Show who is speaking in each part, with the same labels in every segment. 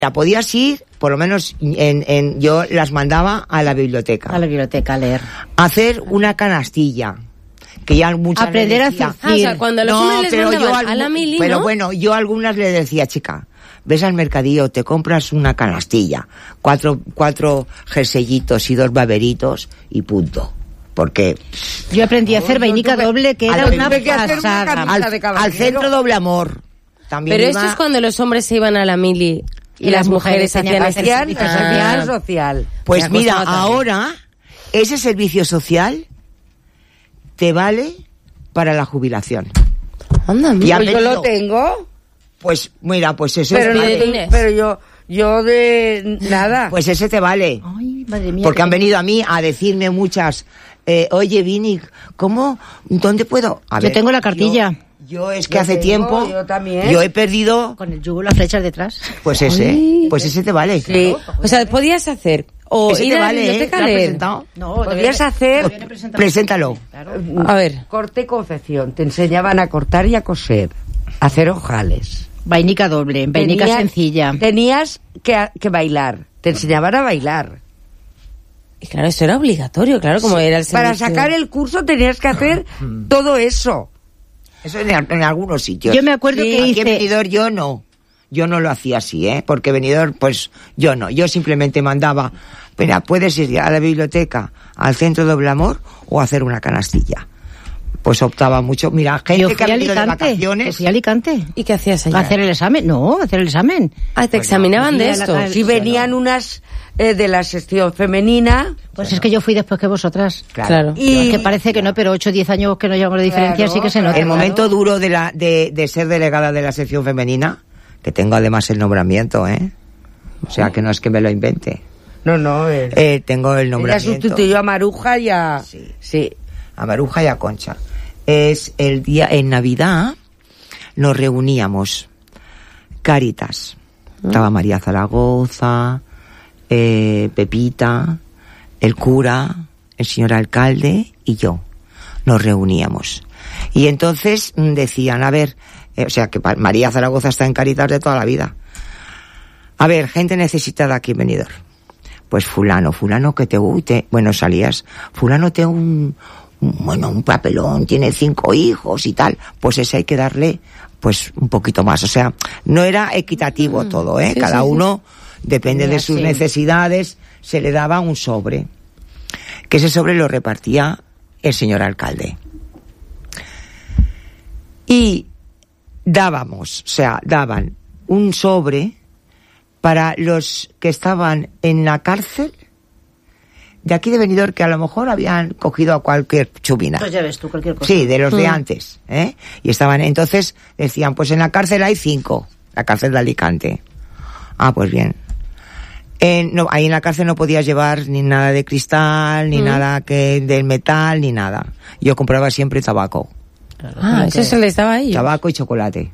Speaker 1: Ya podías ir, por lo menos yo las mandaba a la biblioteca.
Speaker 2: A la biblioteca a leer.
Speaker 1: Hacer una canastilla. Que ya muchas
Speaker 2: aprender a
Speaker 1: decía,
Speaker 2: hacer.
Speaker 3: O sea, cuando los hombres les mandaban a la mili,
Speaker 1: pero
Speaker 3: ¿no?
Speaker 1: bueno, yo a algunas le decía, chica, ves al mercadillo, te compras una canastilla, cuatro jerseyitos y 2 baberitos y punto. Porque
Speaker 2: yo aprendí a hacer vainica doble, que era una pasada.
Speaker 1: Al centro doble amor. También
Speaker 3: pero
Speaker 1: iba...
Speaker 3: esto es cuando los hombres se iban a la mili y las mujeres hacían el
Speaker 4: servicio social.
Speaker 1: Pues mira, ahora ese servicio social te vale para la jubilación.
Speaker 3: Anda, mira.
Speaker 4: Yo lo tengo.
Speaker 1: Pues mira, pues eso
Speaker 4: pero
Speaker 1: es
Speaker 4: pero yo de nada.
Speaker 1: Pues ese te vale.
Speaker 2: Ay, madre mía.
Speaker 1: Porque han venido a mí a decirme muchas, oye Vini, ¿cómo? ¿Dónde puedo? A ver,
Speaker 2: yo tengo la cartilla.
Speaker 1: Yo es que hace tiempo yo he perdido
Speaker 2: con el yugo las flechas detrás.
Speaker 1: Pues ese, pues ese te vale.
Speaker 3: Sí. O sea, podías hacer o
Speaker 1: ese
Speaker 3: ir
Speaker 1: te
Speaker 3: a la
Speaker 1: vale,
Speaker 3: biblioteca a leer.
Speaker 2: No,
Speaker 4: podías hacer.
Speaker 1: Preséntalo.
Speaker 2: Claro.
Speaker 3: A ver.
Speaker 4: Corte y confección. Te enseñaban a cortar y a coser, a hacer ojales.
Speaker 2: Vainica doble, vainica sencilla.
Speaker 4: Tenías que bailar. Te enseñaban a bailar.
Speaker 3: Y claro, eso era obligatorio, claro, como era el servicio.
Speaker 4: Para sacar el curso tenías que hacer todo eso.
Speaker 1: Eso en algunos sitios.
Speaker 2: Yo me acuerdo que
Speaker 1: aquí en Benidorm yo no lo hacía así, porque Benidorm, pues yo no. Yo simplemente mandaba, mira, puedes ir a la biblioteca, al centro Doble Amor o hacer una canastilla. Pues optaba mucho. Mira, gente que ha venido de vacaciones.
Speaker 2: Fui a Alicante.
Speaker 3: ¿Y qué hacías allá?
Speaker 2: ¿Hacer el examen? No, hacer el examen.
Speaker 3: Ah, te examinaban de esto.
Speaker 4: Si venían unas de la sección femenina.
Speaker 2: Pues es que yo fui después que vosotras.
Speaker 3: Claro.
Speaker 2: Y que parece que no, pero 8 o 10 años que nos llevamos de diferencia, sí que se nota.
Speaker 1: El momento duro de ser delegada de la sección femenina, que tengo además el nombramiento, o sea, que no es que me lo invente.
Speaker 4: No,
Speaker 1: tengo el nombramiento.
Speaker 4: Ella sustituyó a Maruja y a...
Speaker 1: Sí, a Maruja y a Concha. Es el día, en Navidad, nos reuníamos, Cáritas, estaba María Zaragoza, Pepita, el cura, el señor alcalde y yo. Nos reuníamos. Y entonces decían, a ver, o sea, que María Zaragoza está en Cáritas de toda la vida. A ver, gente necesitada aquí en Benidorm. Pues fulano que bueno, salías, fulano te un papelón, tiene 5 hijos y tal, pues ese hay que darle, pues, un poquito más. O sea, no era equitativo todo,
Speaker 3: Sí,
Speaker 1: cada uno, depende
Speaker 2: Mira,
Speaker 1: de sus necesidades, se le daba un sobre. Que ese sobre lo repartía el señor alcalde. Y daban un sobre para los que estaban en la cárcel de aquí de Benidorm, que a lo mejor habían cogido a cualquier chubina.
Speaker 2: Pues ya ves tú, cualquier cosa.
Speaker 1: Sí, de los de antes, Y estaban, entonces decían, pues en la cárcel hay 5, la cárcel de Alicante. Ah, pues bien. No, ahí en la cárcel no podías llevar ni nada de cristal, ni nada de metal, ni nada. Yo compraba siempre tabaco.
Speaker 3: Ah, eso se les daba a ellos.
Speaker 1: Tabaco y chocolate.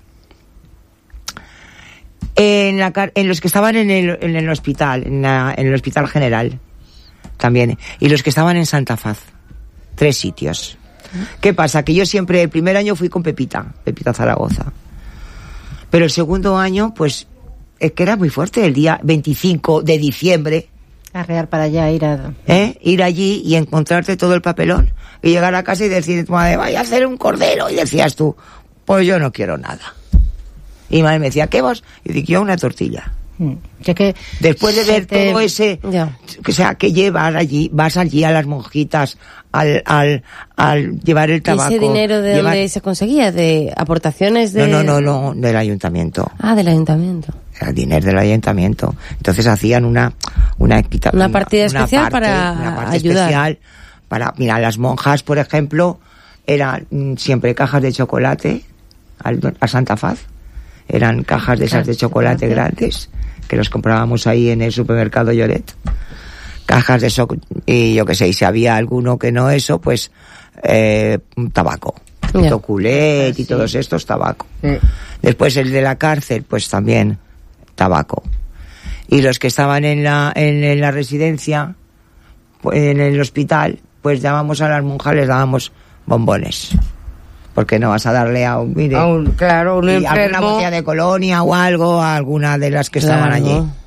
Speaker 1: En los que estaban en el hospital, en el hospital general, también. Y los que estaban en Santa Faz. 3 sitios. ¿Qué pasa? Que yo siempre, el primer año fui con Pepita Zaragoza. Pero el segundo año, pues, es que era muy fuerte. El día 25 de diciembre.
Speaker 2: Arrear para allá,
Speaker 1: ir allí y encontrarte todo el papelón. Y llegar a casa y decir, tu madre, vaya a hacer un cordero. Y decías tú, pues yo no quiero nada. Y mi madre me decía, ¿qué vos? Y dije, yo una tortilla.
Speaker 2: Ya que
Speaker 1: después de ver todo ese, o sea, que llevar allí, vas allí a las monjitas, al llevar el tabaco.
Speaker 3: ¿Y ese dinero de dónde se conseguía? ¿De aportaciones de...?
Speaker 1: No, del ayuntamiento.
Speaker 3: Ah, del ayuntamiento.
Speaker 1: Era dinero del ayuntamiento. Entonces hacían una
Speaker 3: partida especial para ayudar.
Speaker 1: Especial para, mira, las monjas, por ejemplo, eran siempre cajas de chocolate a Santa Faz. Eran cajas de esas de chocolate grandes, que los comprábamos ahí en el supermercado Lloret. Cajas de y yo qué sé, y si había alguno que no eso, pues tabaco. Toculet y todos estos, tabaco. Después el de la cárcel, pues también tabaco. Y los que estaban en la residencia, pues, en el hospital, pues dábamos a las monjas, les dábamos bombones. Porque no vas a darle a un, mire,
Speaker 4: claro, un
Speaker 1: y alguna
Speaker 4: enfermo.
Speaker 1: botella de colonia o algo a alguna de las que estaban allí.